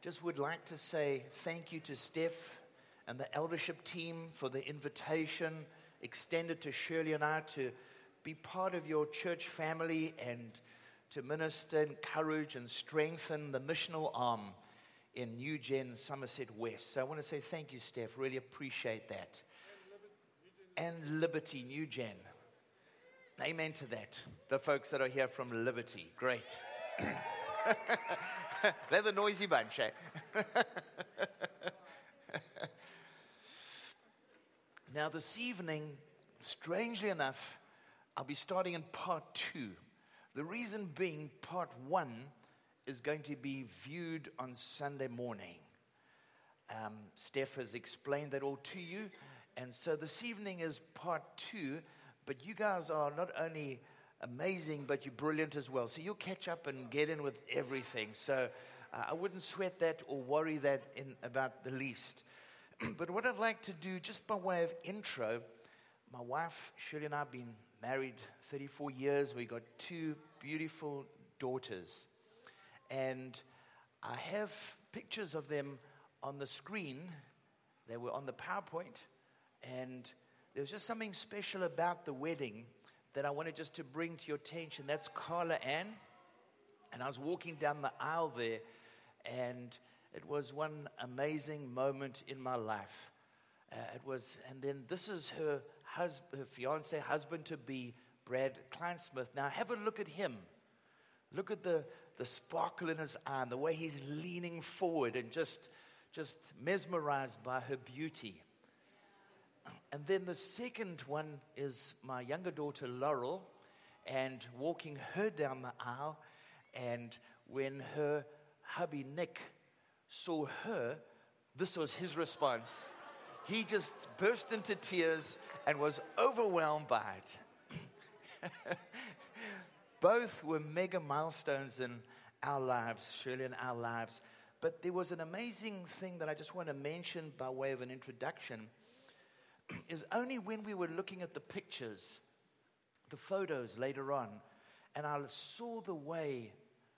Just would like to say thank you to Steph and the eldership team for the invitation extended to Shirley and I to be part of your church family and to minister, encourage, and strengthen the missional arm in New Gen Somerset West. So I want to say thank you, Steph. Really appreciate that. And Liberty, New Gen. Amen to that. The folks that are here from Liberty. Great. They're the noisy bunch, eh? Now this evening, strangely enough, I'll be starting in part 2. The reason being, part 1 is going to be viewed on Sunday morning. Steph has explained that all to you. And so this evening is part 2, but you guys are not only amazing, but you're brilliant as well. So you'll catch up and get in with everything. So I wouldn't sweat that or worry that about the least. But what I'd like to do, just by way of intro, my wife, Shirley, and I have been married 34 years. We got 2 beautiful daughters. And I have pictures of them on the screen. They were on the PowerPoint. And there's just something special about the wedding that I wanted just to bring to your attention. That's Carla Ann. And I was walking down the aisle there, and it was one amazing moment in my life. And then this is her fiance, husband-to-be, Brad Kleinsmith. Now have a look at him. Look at the sparkle in his eye, and the way he's leaning forward and just mesmerized by her beauty. And then the second one is my younger daughter, Laurel, and walking her down the aisle. And when her hubby, Nick, saw her, this was his response. He just burst into tears and was overwhelmed by it. Both were mega milestones in our lives, Shirley and our lives. But there was an amazing thing that I just want to mention by way of an introduction. Is only when we were looking at the pictures, the photos later on, and I saw the way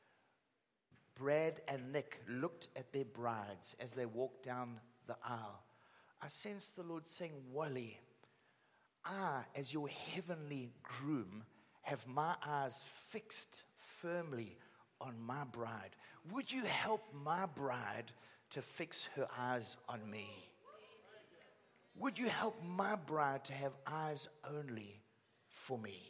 Brad and Nick looked at their brides as they walked down the aisle. I sensed the Lord saying, Wally, I, as your heavenly groom, have my eyes fixed firmly on my bride. Would you help my bride to fix her eyes on me? Would you help my bride to have eyes only for me?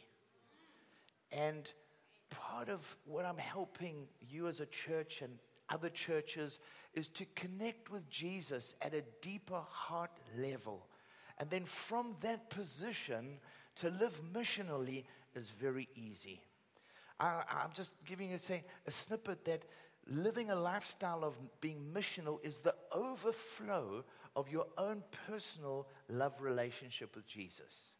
And part of what I'm helping you as a church and other churches is to connect with Jesus at a deeper heart level. And then from that position, to live missionally is very easy. I'm just giving you a snippet that living a lifestyle of being missional is the overflow of your own personal love relationship with Jesus.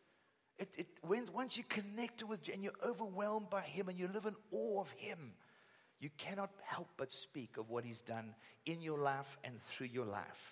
Once you connect with and you're overwhelmed by Him and you live in awe of Him, you cannot help but speak of what He's done in your life and through your life.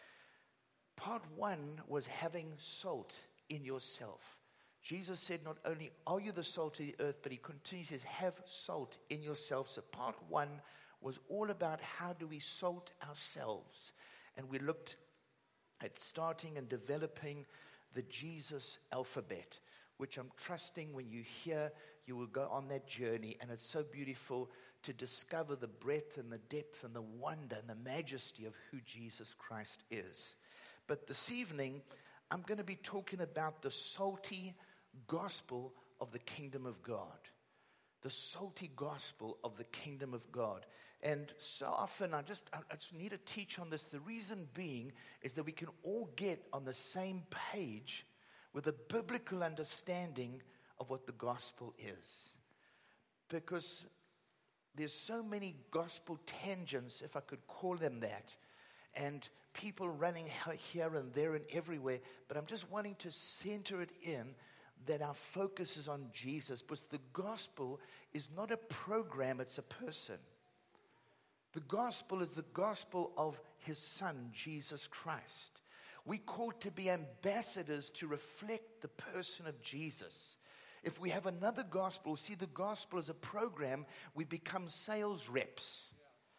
Part 1 was having salt in yourself. Jesus said, not only are you the salt of the earth, but He continues, He says, have salt in yourself. So part 1 was all about how do we salt ourselves. And we looked at starting and developing the Jesus alphabet, which I'm trusting when you hear, you will go on that journey. And it's so beautiful to discover the breadth and the depth and the wonder and the majesty of who Jesus Christ is. But this evening, I'm going to be talking about the salty gospel of the kingdom of God. The salty gospel of the kingdom of God. And so often I just need to teach on this. The reason being is that we can all get on the same page with a biblical understanding of what the gospel is. Because there's so many gospel tangents, if I could call them that, and people running here and there and everywhere. But I'm just wanting to center it in that our focus is on Jesus, because the gospel is not a program, it's a person. The gospel is the gospel of His Son, Jesus Christ. We're called to be ambassadors to reflect the person of Jesus. If we have another gospel, see the gospel as a program, we become sales reps.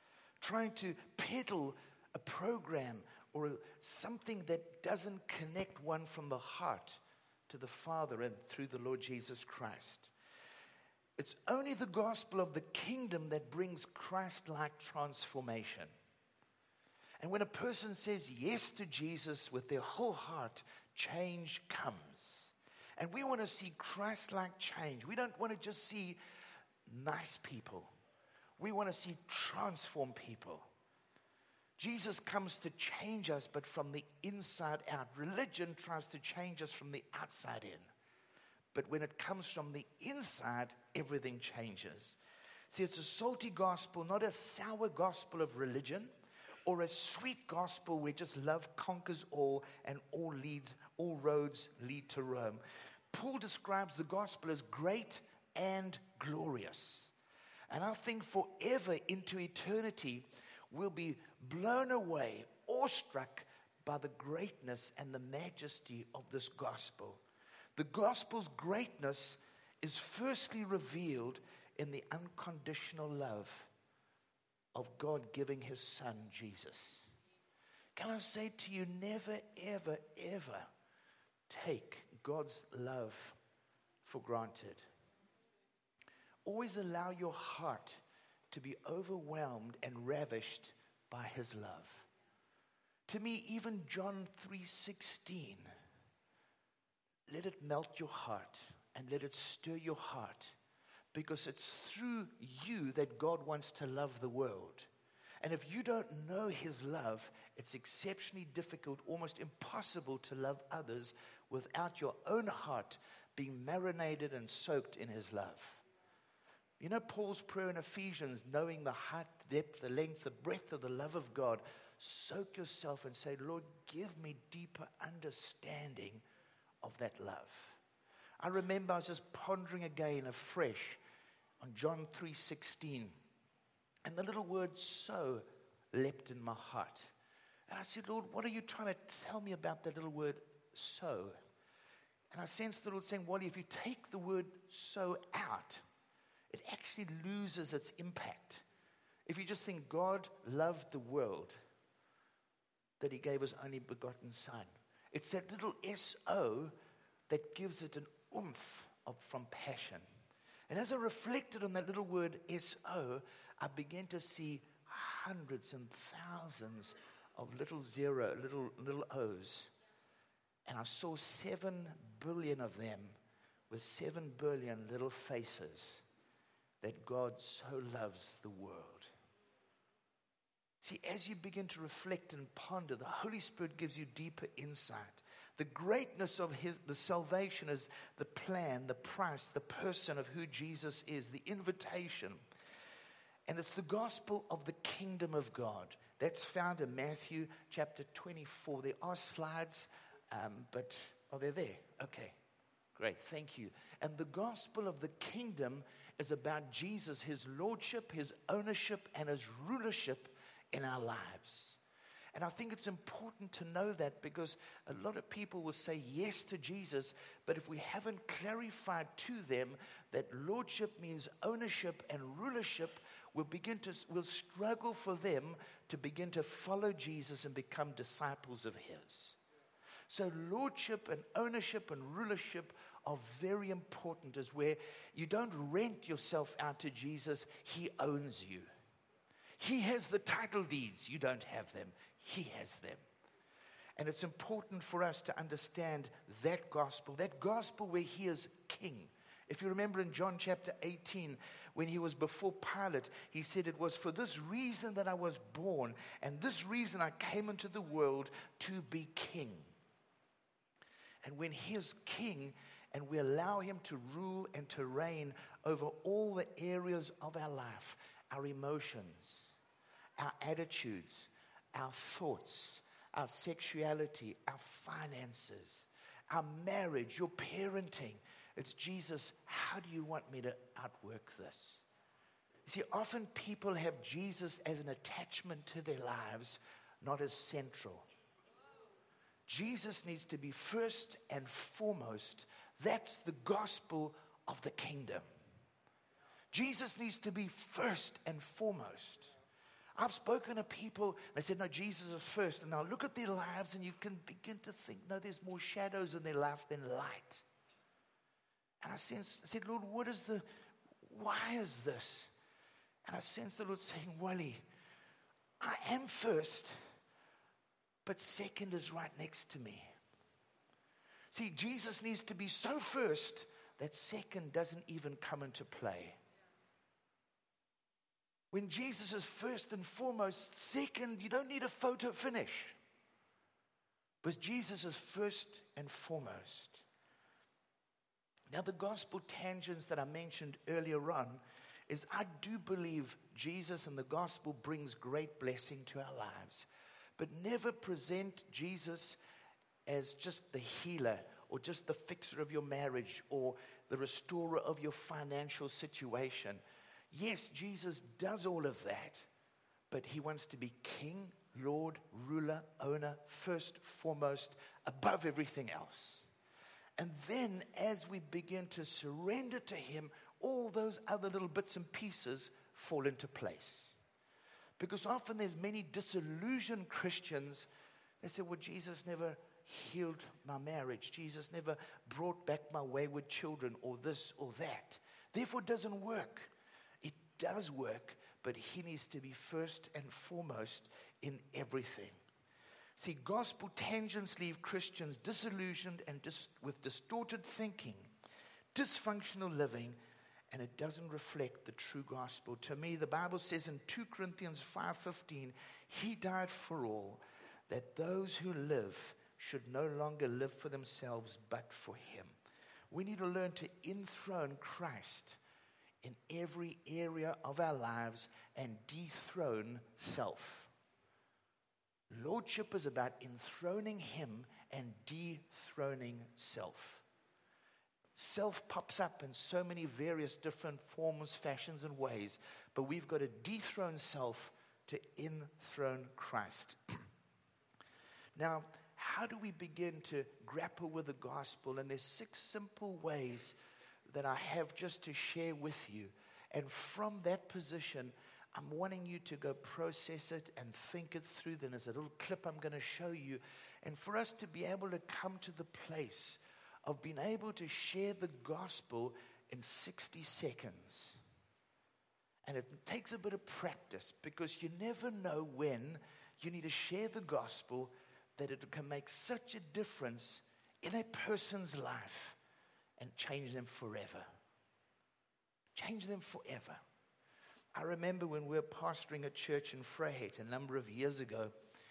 trying to peddle a program or something that doesn't connect one from the heart to the Father and through the Lord Jesus Christ. It's only the gospel of the kingdom that brings Christ-like transformation. And when a person says yes to Jesus with their whole heart, change comes. And we want to see Christ-like change. We don't want to just see nice people. We want to see transformed people. Jesus comes to change us, but from the inside out. Religion tries to change us from the outside in. But when it comes from the inside, everything changes. See, it's a salty gospel, not a sour gospel of religion, or a sweet gospel where just love conquers all and all roads lead to Rome. Paul describes the gospel as great and glorious. And I think forever into eternity, we'll be blown away, awestruck by the greatness and the majesty of this gospel. The gospel's greatness is firstly revealed in the unconditional love of God giving his son, Jesus. Can I say to you, never, ever, ever take God's love for granted. Always allow your heart to be overwhelmed and ravished by his love. To me, even John 3:16, let it melt your heart and let it stir your heart, because it's through you that God wants to love the world. And if you don't know his love, it's exceptionally difficult, almost impossible to love others without your own heart being marinated and soaked in his love. You know Paul's prayer in Ephesians, knowing the height, the depth, the length, the breadth of the love of God, soak yourself and say, Lord, give me deeper understanding of that love. I remember I was just pondering again afresh on John 3:16, and the little word so leapt in my heart. And I said, Lord, what are you trying to tell me about that little word so? And I sensed the Lord saying, well, if you take the word so out, it actually loses its impact. If you just think God loved the world, that he gave his only begotten son. It's that little S-O that gives it an oomph from passion. And as I reflected on that little word S-O, I began to see hundreds and thousands of little O's. And I saw 7 billion of them with 7 billion little faces, that God so loves the world. See, as you begin to reflect and ponder, the Holy Spirit gives you deeper insight. The greatness of the salvation is the plan, the price, the person of who Jesus is, the invitation. And it's the gospel of the kingdom of God. That's found in Matthew chapter 24. There are slides, but are they there? Okay, great, thank you. And the gospel of the kingdom is about Jesus, his lordship, his ownership, and his rulership in our lives. And I think it's important to know that, because a lot of people will say yes to Jesus, but if we haven't clarified to them that lordship means ownership and rulership, we'll struggle for them to begin to follow Jesus and become disciples of his. So lordship and ownership and rulership are very important, as where you don't rent yourself out to Jesus, he owns you. He has the title deeds. You don't have them. He has them. And it's important for us to understand that gospel where he is king. If you remember in John chapter 18, when he was before Pilate, he said, it was for this reason that I was born, and this reason I came into the world, to be king. And when he is king, and we allow him to rule and to reign over all the areas of our life, our emotions, our attitudes, our thoughts, our sexuality, our finances, our marriage, your parenting. It's Jesus, how do you want me to outwork this? You see, often people have Jesus as an attachment to their lives, not as central. Jesus needs to be first and foremost. That's the gospel of the kingdom. Jesus needs to be first and foremost. I've spoken to people, they said, no, Jesus is first. And now look at their lives and you can begin to think, no, there's more shadows in their life than light. And I said, Lord, why is this? And I sensed the Lord saying, Wally, I am first, but second is right next to me. See, Jesus needs to be so first that second doesn't even come into play. When Jesus is first and foremost, second, you don't need a photo finish. But Jesus is first and foremost. Now, the gospel tangents that I mentioned earlier on is I do believe Jesus and the gospel brings great blessing to our lives. But never present Jesus as just the healer or just the fixer of your marriage or the restorer of your financial situation. Yes, Jesus does all of that, but he wants to be king, Lord, ruler, owner, first, foremost, above everything else. And then as we begin to surrender to him, all those other little bits and pieces fall into place. Because often there's many disillusioned Christians. They say, well, Jesus never healed my marriage. Jesus never brought back my wayward children or this or that. Therefore, it doesn't work. It does work, but he needs to be first and foremost in everything. See, gospel tangents leave Christians disillusioned and with distorted thinking, dysfunctional living, and it doesn't reflect the true gospel. To me, the Bible says in 2 Corinthians 5:15, he died for all, that those who live should no longer live for themselves, but for him. We need to learn to enthrone Christ in every area of our lives and dethrone self. Lordship is about enthroning him and dethroning self. Self pops up in so many various different forms, fashions, and ways, but we've got to dethrone self to enthrone Christ. Now, how do we begin to grapple with the gospel? And there's 6 simple ways that I have just to share with you. And from that position, I'm wanting you to go process it and think it through. Then there's a little clip I'm going to show you. And for us to be able to come to the place of being able to share the gospel in 60 seconds. And it takes a bit of practice because you never know when you need to share the gospel that it can make such a difference in a person's life and change them forever. Change them forever. I remember when we were pastoring a church in Vryheid a number of years ago,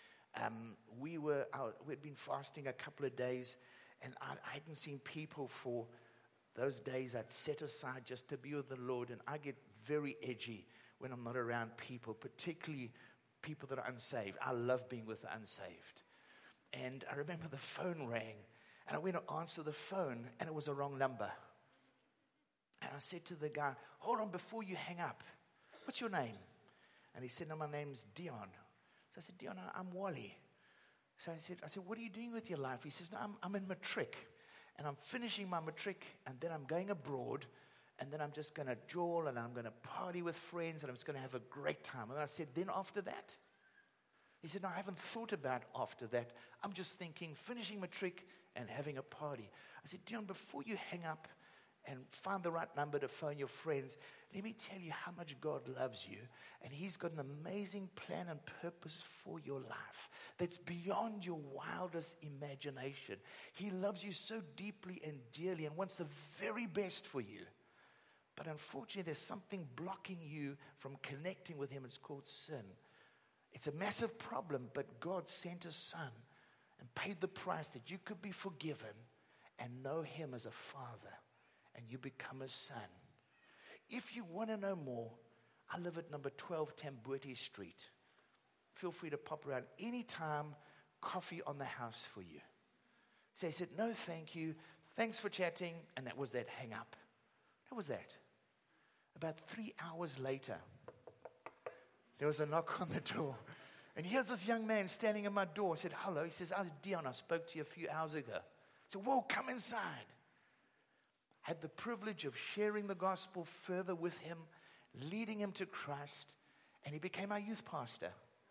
we'd been fasting a couple of days, and I hadn't seen people for those days I'd set aside just to be with the Lord. And I get very edgy when I'm not around people, particularly people that are unsaved. I love being with the unsaved. And I remember the phone rang, and I went to answer the phone, and it was a wrong number. And I said to the guy, hold on before you hang up. What's your name? And he said, no, my name's Dion. So I said, Dion, I'm Wally. So I said, what are you doing with your life? He says, no, I'm in matric, and I'm finishing my matric, and then I'm going abroad, and then I'm just going to jawl, and I'm going to party with friends, and I'm just going to have a great time. And I said, then after that? He said, no, I haven't thought about after that. I'm just thinking finishing matric and having a party. I said, Dion, before you hang up and find the right number to phone your friends, let me tell you how much God loves you. And he's got an amazing plan and purpose for your life that's beyond your wildest imagination. He loves you so deeply and dearly and wants the very best for you. But unfortunately, there's something blocking you from connecting with him. It's called sin. It's a massive problem, but God sent his son and paid the price that you could be forgiven and know him as a father, and you become his son. If you want to know more, I live at number 12 Tamboti Street. Feel free to pop around anytime. Coffee on the house for you. So he said, no, thank you. Thanks for chatting. And that was that hang up. That was that. About 3 hours later, there was a knock on the door. And here's this young man standing at my door. I said, hello. He says, I'm Dion. I spoke to you a few hours ago. I said, whoa, come inside. Had the privilege of sharing the gospel further with him, leading him to Christ, And he became our youth pastor.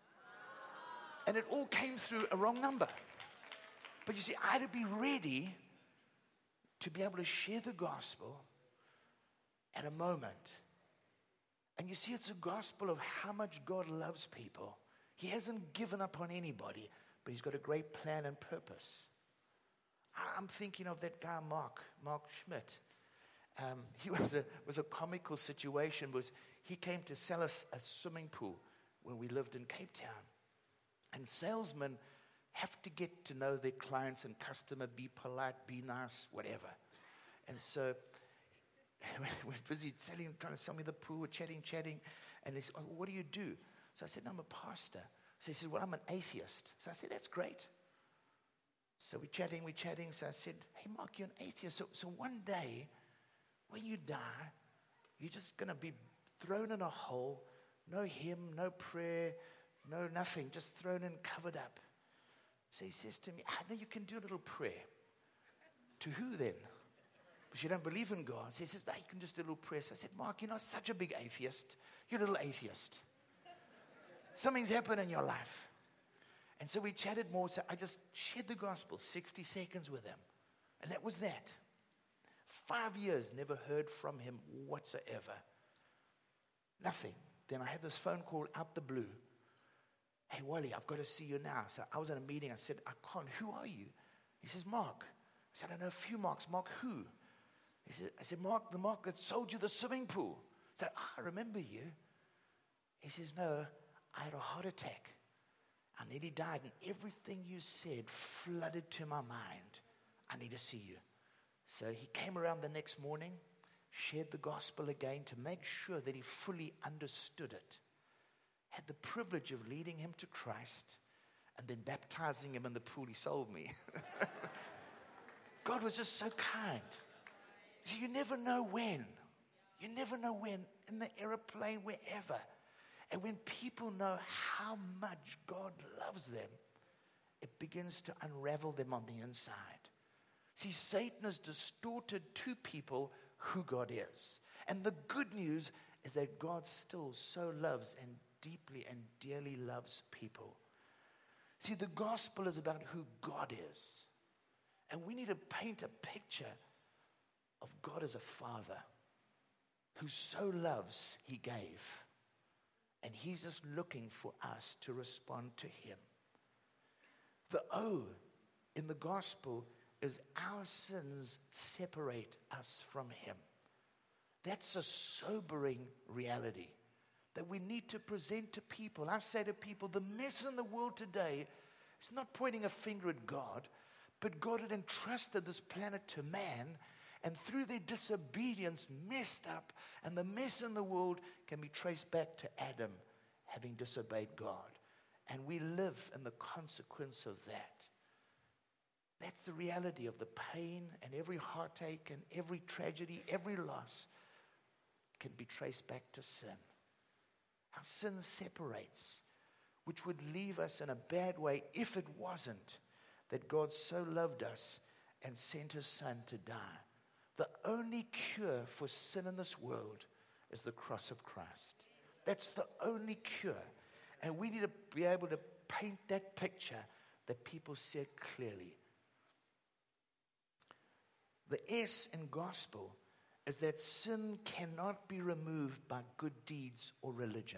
And it all came through a wrong number. But you see, I had to be ready to be able to share the gospel at a moment. And you see, it's a gospel of how much God loves people. He hasn't given up on anybody, but he's got a great plan and purpose. I'm thinking of that guy, Mark Schmidt. He was a comical situation. He came to sell us a swimming pool when we lived in Cape Town. And salesmen have to get to know their clients and customer, be polite, be nice, whatever. And so we're busy selling, trying to sell me the pool, we're chatting. And they said, "Oh, what do you do?" So I said, "No, I'm a pastor." So he said, "Well, I'm an atheist." So I said, "That's great." So we're chatting. So I said, "Hey, Mark, you're an atheist. So one day, when you die, you're just going to be thrown in a hole, no hymn, no prayer, no nothing, just thrown in, covered up." So he says to me, "I know you can do a little prayer." "To who then?" "Because you don't believe in God." So he says, "No, you can just do a little prayer." So I said, "Mark, you're not such a big atheist. You're a little atheist. Something's happened in your life." And so we chatted more. So I just shared the gospel, 60 seconds with him. And that was that. 5 years, never heard from him whatsoever. Nothing. Then I had this phone call out the blue. "Hey, Wally, I've got to see you now." So I was in a meeting. I said, "I can't. Who are you?" He says, "Mark." I said, "I know a few Marks." "Mark who?" I said, "Mark, the Mark that sold you the swimming pool." I said, "I remember you." He says, "No, I had a heart attack. I nearly died, and everything you said flooded to my mind. I need to see you." So he came around the next morning, shared the gospel again to make sure that he fully understood it. Had the privilege of leading him to Christ and then baptizing him in the pool he sold me. God was just so kind. So you never know when. You never know when, in the airplane, wherever. And when people know how much God loves them, it begins to unravel them on the inside. See, Satan has distorted to people who God is. And the good news is that God still so loves and deeply and dearly loves people. See, the gospel is about who God is. And we need to paint a picture of God as a father who so loves, he gave. And he's just looking for us to respond to him. The O in the gospel is our sins separate us from him. That's a sobering reality that we need to present to people. I say to people, the mess in the world today is not pointing a finger at God, but God had entrusted this planet to man, and through their disobedience messed up, and the mess in the world can be traced back to Adam having disobeyed God. And we live in the consequence of that. That's the reality of the pain and every heartache and every tragedy, every loss can be traced back to sin. Our sin separates, which would leave us in a bad way if it wasn't that God so loved us and sent his son to die. The only cure for sin in this world is the cross of Christ. That's the only cure. And we need to be able to paint that picture that people see it clearly. The S in gospel is that sin cannot be removed by good deeds or religion.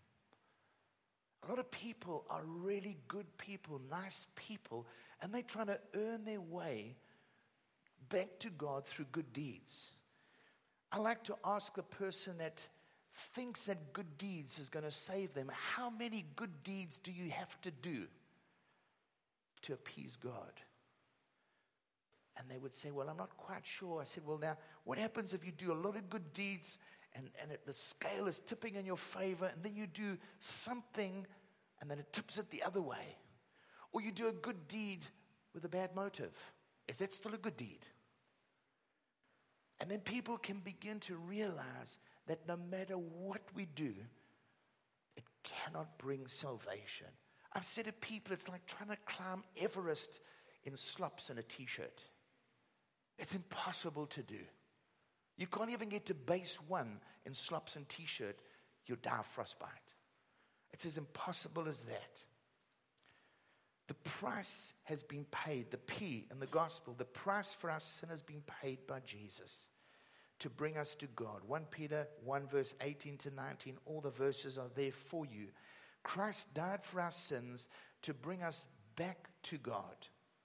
A lot of people are really good people, nice people, and they're trying to earn their way back to God through good deeds. I like to ask the person that thinks that good deeds is going to save them, how many good deeds do you have to do to appease God? And they would say, well, I'm not quite sure. I said, well, now, what happens if you do a lot of good deeds and the scale is tipping in your favor, and then you do something and then it tips it the other way? Or you do a good deed with a bad motive. Is that still a good deed? And then people can begin to realize that no matter what we do, it cannot bring salvation. I said to people, it's like trying to climb Everest in slops and a t-shirt. It's impossible to do. You can't even get to base 1 in slops and t-shirt. You'll die of frostbite. It's as impossible as that. The price has been paid, the P in the gospel, the price for our sin has been paid by Jesus to bring us to God. 1 Peter 1 verse 18 to 19, all the verses are there for you. Christ died for our sins to bring us back to God.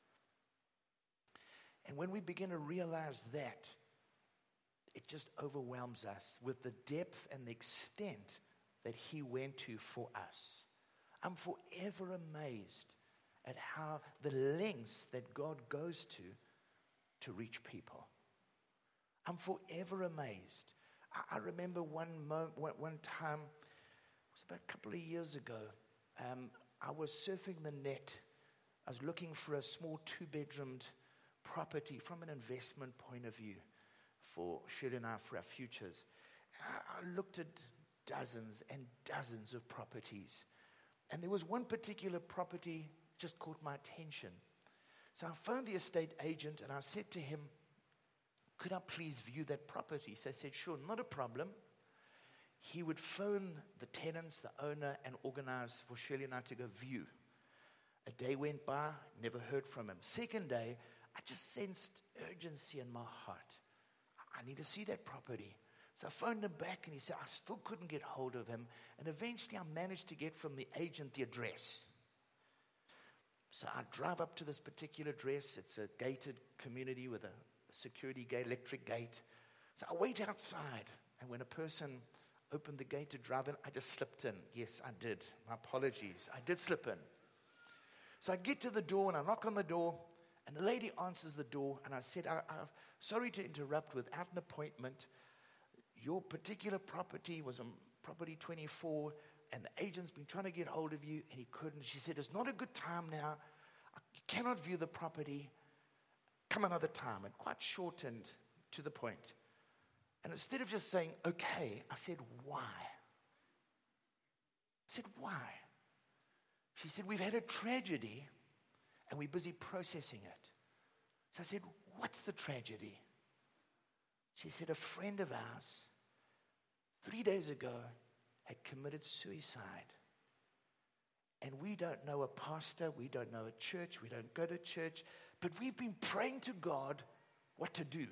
And when we begin to realize that, it just overwhelms us with the depth and the extent that He went to for us. I'm forever amazed at how the lengths that God goes to reach people. I'm forever amazed. I remember one time, it was about a couple of years ago, I was surfing the net. I was looking for a small 2-bedroomed property from an investment point of view for Shirley and I, for our futures. I looked at dozens and dozens of properties. And there was one particular property just caught my attention. So I phoned the estate agent and I said to him, could I please view that property? So I said, sure, not a problem. He would phone the tenants, the owner, and organize for Shirley and I to go view. A day went by, never heard from him. Second day, I just sensed urgency in my heart. I need to see that property. So I phoned him back and he said, I still couldn't get hold of him. And eventually I managed to get from the agent the address. So I drive up to this particular address. It's a gated community with a security gate, electric gate. So I wait outside. And when a person opened the gate to drive in, I just slipped in. Yes, I did. My apologies. I did slip in. So I get to the door and I knock on the door. And the lady answers the door. And I said, I'm sorry to interrupt without an appointment. Your particular property was on property 24. And the agent's been trying to get hold of you, and he couldn't. She said, it's not a good time now. You cannot view the property. Come another time. And quite short and to the point. And instead of just saying, okay, I said, why? I said, why? She said, we've had a tragedy, and we're busy processing it. So I said, what's the tragedy? She said, a friend of ours, 3 days ago, had committed suicide. And we don't know a pastor, we don't know a church, we don't go to church, but we've been praying to God what to do.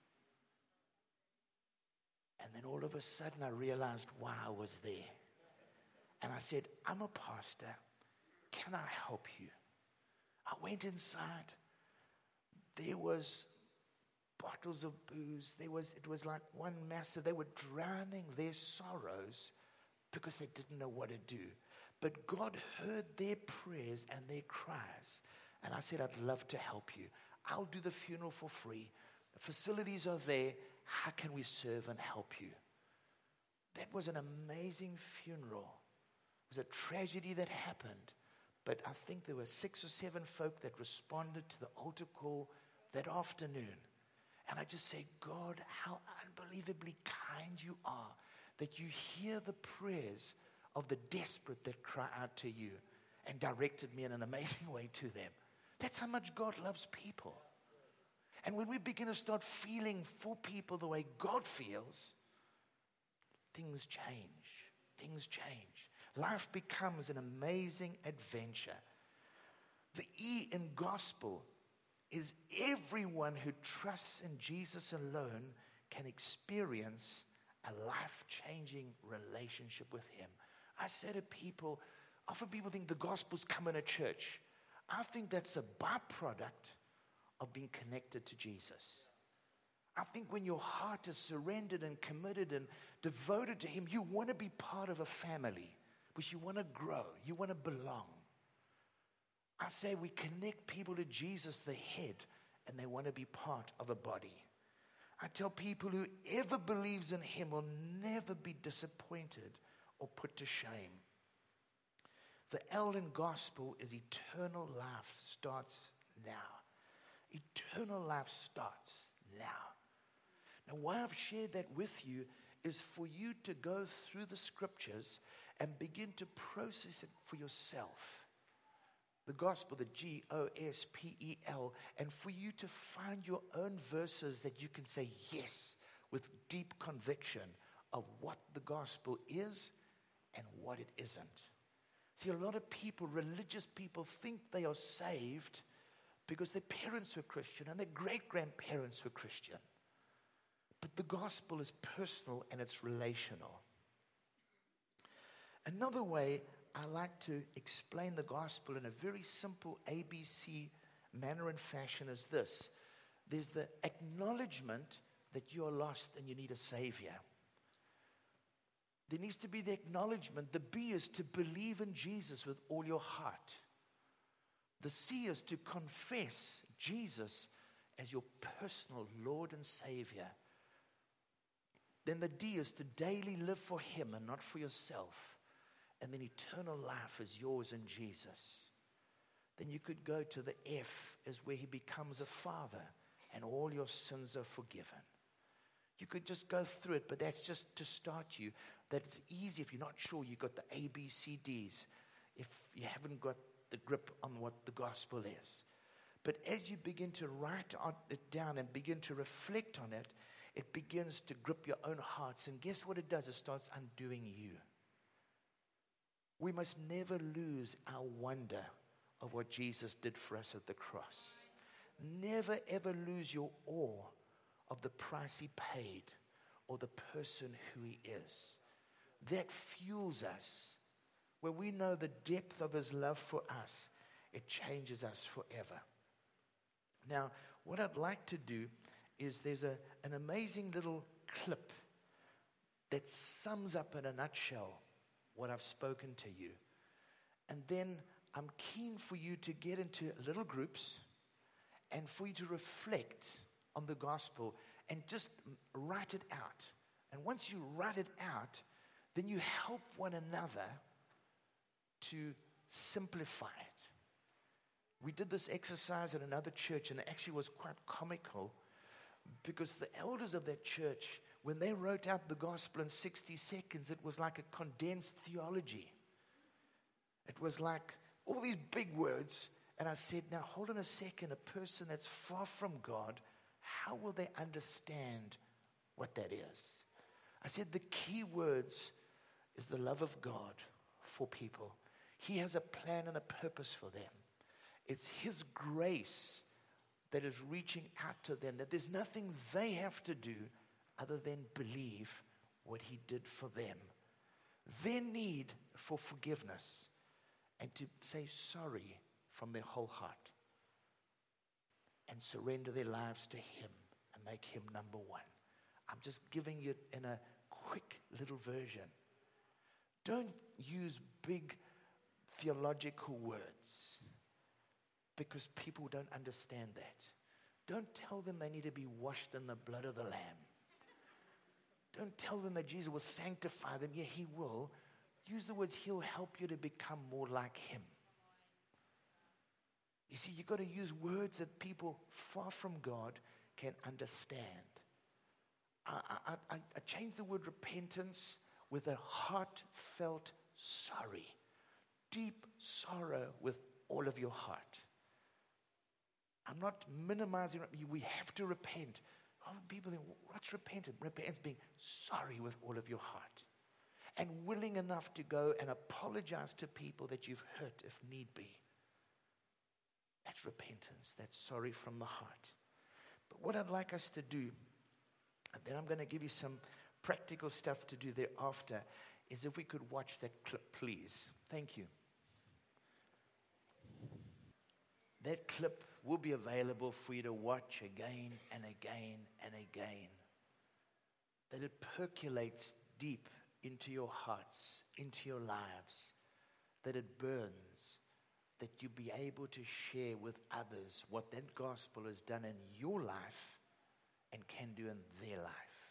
And then all of a sudden I realized why I was there. And I said, I'm a pastor. Can I help you? I went inside. There was bottles of booze. It was like one massive, they were drowning their sorrows because they didn't know what to do. But God heard their prayers and their cries. And I said, I'd love to help you. I'll do the funeral for free. The facilities are there. How can we serve and help you? That was an amazing funeral. It was a tragedy that happened. But I think there were 6 or 7 folk that responded to the altar call that afternoon. And I just say, God, how unbelievably kind you are that you hear the prayers of the desperate that cry out to you, and directed me in an amazing way to them. That's how much God loves people. And when we begin to start feeling for people the way God feels, things change. Things change. Life becomes an amazing adventure. The E in gospel is everyone who trusts in Jesus alone can experience a life-changing relationship with Him. I say to people, often people think the gospel's come in a church. I think that's a byproduct of being connected to Jesus. I think when your heart is surrendered and committed and devoted to Him, you want to be part of a family, because you want to grow, you want to belong. I say we connect people to Jesus, the head, and they want to be part of a body. I tell people whoever believes in Him will never be disappointed or put to shame. The L in gospel is eternal life starts now. Eternal life starts now. Now, why I've shared that with you is for you to go through the scriptures and begin to process it for yourself. The gospel, the G-O-S-P-E-L, and for you to find your own verses that you can say yes with deep conviction of what the gospel is and what it isn't. See, a lot of people, religious people, think they are saved because their parents were Christian and their great-grandparents were Christian. But the gospel is personal and it's relational. Another way I like to explain the gospel in a very simple ABC manner and fashion is this. There's the acknowledgement that you are lost and you need a Savior. There needs to be the acknowledgement. The B is to believe in Jesus with all your heart. The C is to confess Jesus as your personal Lord and Savior. Then the D is to daily live for Him and not for yourself. And then eternal life is yours in Jesus. Then you could go to the F, is where He becomes a Father and all your sins are forgiven. You could just go through it, but that's just to start you. That it's easy if you're not sure you've got the A, B, C, Ds, if you haven't got the grip on what the gospel is. But as you begin to write it down and begin to reflect on it, it begins to grip your own hearts. And guess what it does? It starts undoing you. We must never lose our wonder of what Jesus did for us at the cross. Never ever lose your awe of the price He paid or the person who He is. That fuels us. When we know the depth of His love for us, it changes us forever. Now, what I'd like to do is there's an amazing little clip that sums up in a nutshell what I've spoken to you. And then I'm keen for you to get into little groups and for you to reflect on the gospel and just write it out. And once you write it out, then you help one another to simplify it. We did this exercise at another church, and it actually was quite comical because the elders of that church, when they wrote out the gospel in 60 seconds, it was like a condensed theology. It was like all these big words, and I said, now hold on a second, a person that's far from God, how will they understand what that is? I said the key words is the love of God for people. He has a plan and a purpose for them. It's His grace that is reaching out to them, that there's nothing they have to do other than believe what He did for them. Their need for forgiveness and to say sorry from their whole heart and surrender their lives to Him and make Him number one. I'm just giving you it in a quick little version. Don't use big theological words because people don't understand that. Don't tell them they need to be washed in the blood of the Lamb. Don't tell them that Jesus will sanctify them. Yeah, He will. Use the words, He'll help you to become more like Him. You see, you've got to use words that people far from God can understand. I changed the word repentance with a heartfelt sorry. Deep sorrow with all of your heart. I'm not minimizing. We have to repent. People think, what's repentance? Repentance being sorry with all of your heart. And willing enough to go and apologize to people that you've hurt if need be. That's repentance. That's sorry from the heart. But what I'd like us to do, and then I'm going to give you some practical stuff to do thereafter, is if we could watch that clip, please. Thank you. That clip will be available for you to watch again and again and again. That it percolates deep into your hearts, into your lives. That it burns. That you be able to share with others what that gospel has done in your life and can do in their life.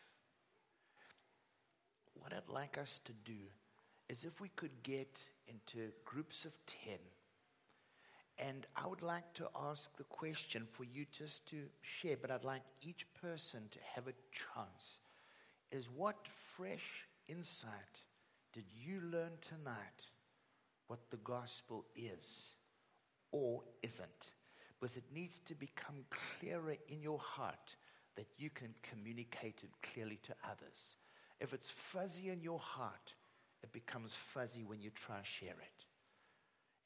What I'd like us to do is if we could get into groups of 10, and I would like to ask the question for you just to share, but I'd like each person to have a chance, is what fresh insight did you learn tonight what the gospel is or isn't? Because it needs to become clearer in your heart that you can communicate it clearly to others. If it's fuzzy in your heart, it becomes fuzzy when you try to share it.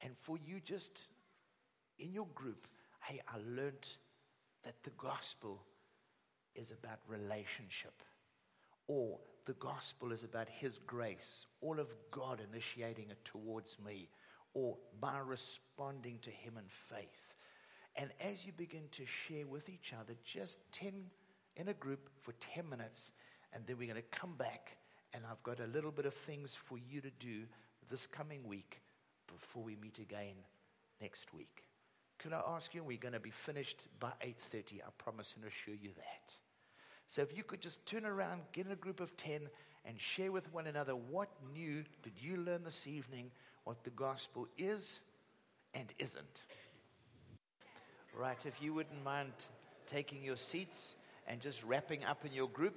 And for you just in your group, hey, I learned that the gospel is about relationship. Or the gospel is about His grace, all of God initiating it towards me, or my responding to Him in faith. And as you begin to share with each other, just 10 in a group for 10 minutes, and then we're going to come back, and I've got a little bit of things for you to do this coming week before we meet again next week. Can I ask you, we're going to be finished by 8:30, I promise and assure you that. So if you could just turn around, get in a group of 10, and share with one another, what new did you learn this evening, what the gospel is and isn't. Right, if you wouldn't mind taking your seats and just wrapping up in your group.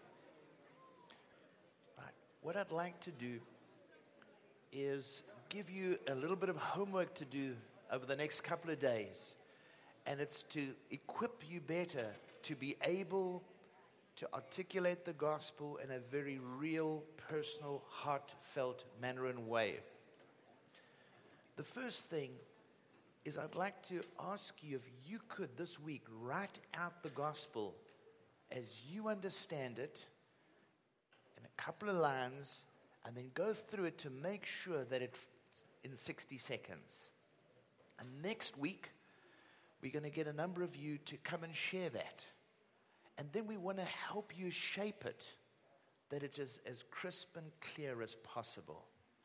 Right, what I'd like to do is give you a little bit of homework to do over the next couple of days. And it's to equip you better to be able to articulate the gospel in a very real, personal, heartfelt manner and way. The first thing is I'd like to ask you if you could this week write out the gospel as you understand it in a couple of lines, and then go through it to make sure that it's in 60 seconds. And next week, we're going to get a number of you to come and share that. And then we want to help you shape it that it is as crisp and clear as possible.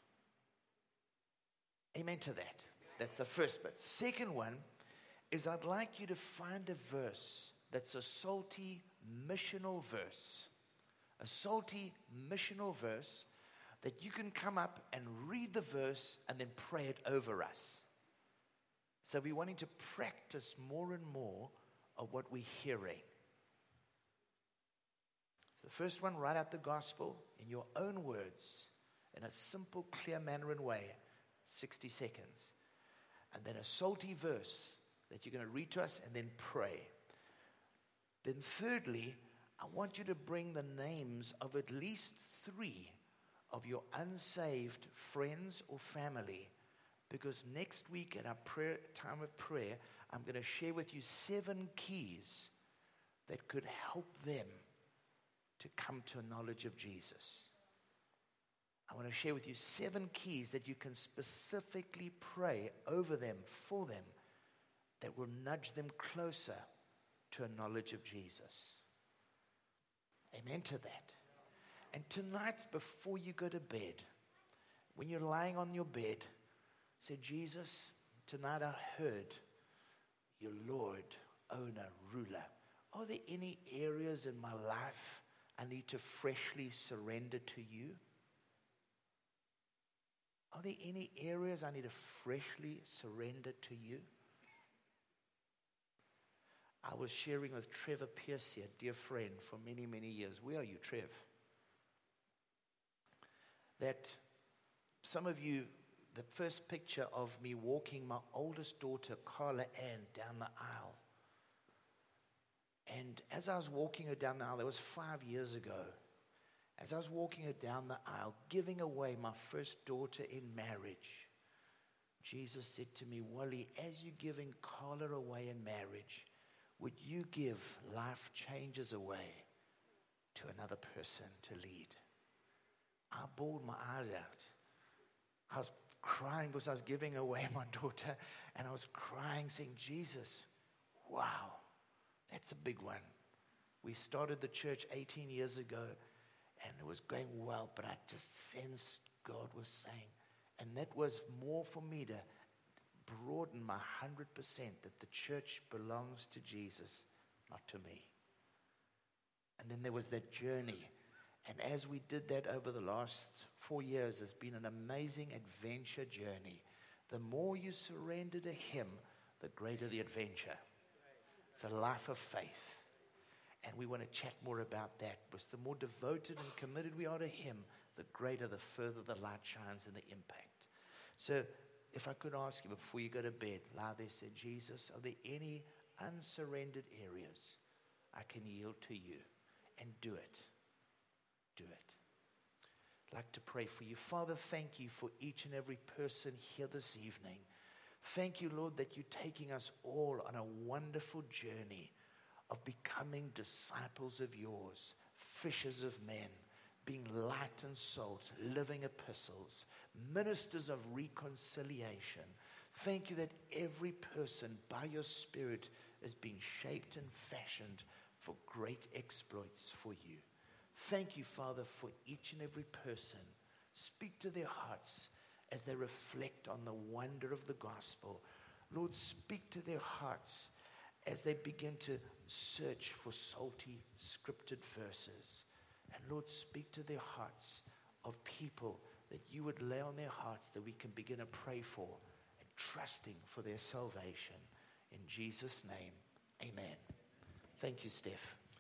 Amen to that. That's the first bit. Second one is I'd like you to find a verse that's a salty missional verse. A salty missional verse that you can come up and read the verse and then pray it over us. So we're wanting to practice more and more of what we're hearing. So the first one, write out the gospel in your own words, in a simple, clear manner and way, 60 seconds. And then a salty verse that you're going to read to us and then pray. Then thirdly, I want you to bring the names of at least 3 of your unsaved friends or family, because next week at our time of prayer, I'm going to share with you 7 keys that could help them to come to a knowledge of Jesus. I want to share with you 7 keys that you can specifically pray over them, for them, that will nudge them closer to a knowledge of Jesus. Amen to that. And tonight, before you go to bed, when you're lying on your bed, say, Jesus, tonight I heard your Lord, owner, ruler. Are there any areas in my life I need to freshly surrender to you? Are there any areas I need to freshly surrender to you? I was sharing with Trevor Pierce here, dear friend, for many, many years. Where are you, Trev? That some of you, the first picture of me walking my oldest daughter, Carla Ann, down the aisle. And as I was walking her down the aisle, that was 5 years ago. As I was walking her down the aisle, giving away my first daughter in marriage, Jesus said to me, Wally, as you're giving Carla away in marriage, would you give life changes away to another person to lead? I bawled my eyes out. I was crying because I was giving away my daughter, and I was crying saying, Jesus, wow, that's a big one. We started the church 18 years ago, and it was going well, but I just sensed God was saying, and that was more for me to broaden my 100% that the church belongs to Jesus, not to me. And then there was that journey. And as we did that over the last 4 years, it's been an amazing adventure journey. The more you surrender to Him, the greater the adventure. It's a life of faith. And we want to chat more about that, because the more devoted and committed we are to Him, the greater, the further the light shines and the impact. So if I could ask you before you go to bed, lie there, say, Jesus, are there any unsurrendered areas I can yield to you? And do it. Do it. like to pray for you. Father, thank you for each and every person here this evening. Thank you, Lord, that you're taking us all on a wonderful journey of becoming disciples of yours, fishers of men, being light and salt, living epistles, ministers of reconciliation. Thank you that every person by your Spirit is being shaped and fashioned for great exploits for you. Thank you, Father, for each and every person. Speak to their hearts as they reflect on the wonder of the gospel. Lord, speak to their hearts as they begin to search for salty, scripted verses. And Lord, speak to their hearts of people that you would lay on their hearts that we can begin to pray for and trusting for their salvation. In Jesus' name, amen. Thank you, Steph.